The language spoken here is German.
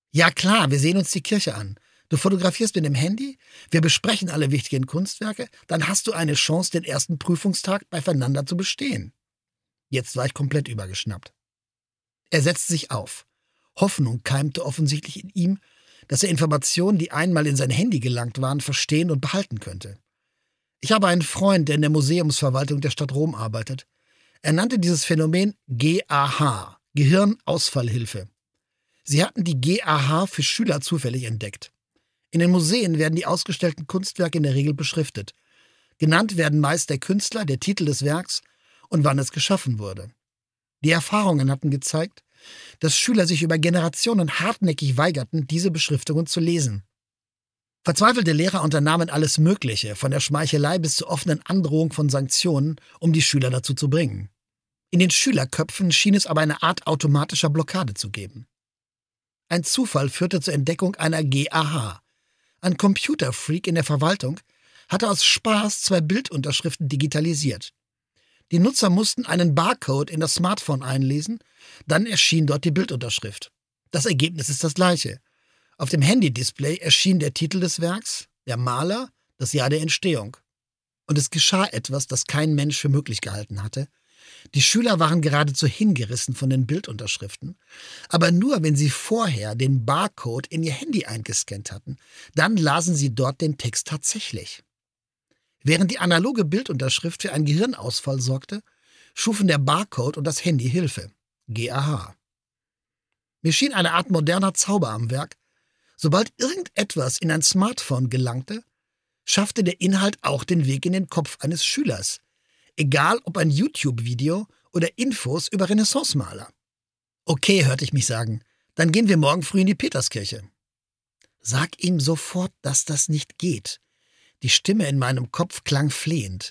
Ja klar, wir sehen uns die Kirche an. Du fotografierst mit dem Handy, wir besprechen alle wichtigen Kunstwerke, dann hast du eine Chance, den ersten Prüfungstag bei Fernanda zu bestehen. Jetzt war ich komplett übergeschnappt. Er setzte sich auf. Hoffnung keimte offensichtlich in ihm, dass er Informationen, die einmal in sein Handy gelangt waren, verstehen und behalten könnte. Ich habe einen Freund, der in der Museumsverwaltung der Stadt Rom arbeitet. Er nannte dieses Phänomen GAH, Gehirnausfallhilfe. Sie hatten die GAH für Schüler zufällig entdeckt. In den Museen werden die ausgestellten Kunstwerke in der Regel beschriftet. Genannt werden meist der Künstler, der Titel des Werks und wann es geschaffen wurde. Die Erfahrungen hatten gezeigt, dass Schüler sich über Generationen hartnäckig weigerten, diese Beschriftungen zu lesen. Verzweifelte Lehrer unternahmen alles Mögliche, von der Schmeichelei bis zur offenen Androhung von Sanktionen, um die Schüler dazu zu bringen. In den Schülerköpfen schien es aber eine Art automatischer Blockade zu geben. Ein Zufall führte zur Entdeckung einer GAH. Ein Computerfreak in der Verwaltung hatte aus Spaß 2 Bildunterschriften digitalisiert. Die Nutzer mussten einen Barcode in das Smartphone einlesen, dann erschien dort die Bildunterschrift. Das Ergebnis ist das gleiche. Auf dem Handy-Display erschien der Titel des Werks, der Maler, das Jahr der Entstehung. Und es geschah etwas, das kein Mensch für möglich gehalten hatte. Die Schüler waren geradezu hingerissen von den Bildunterschriften, aber nur, wenn sie vorher den Barcode in ihr Handy eingescannt hatten. Dann lasen sie dort den Text tatsächlich. Während die analoge Bildunterschrift für einen Gehirnausfall sorgte, schufen der Barcode und das Handy Hilfe. GAH. Mir schien eine Art moderner Zauber am Werk. Sobald irgendetwas in ein Smartphone gelangte, schaffte der Inhalt auch den Weg in den Kopf eines Schülers. Egal ob ein YouTube-Video oder Infos über Renaissance-Maler. Okay, hörte ich mich sagen, dann gehen wir morgen früh in die Peterskirche. Sag ihm sofort, dass das nicht geht. Die Stimme in meinem Kopf klang flehend.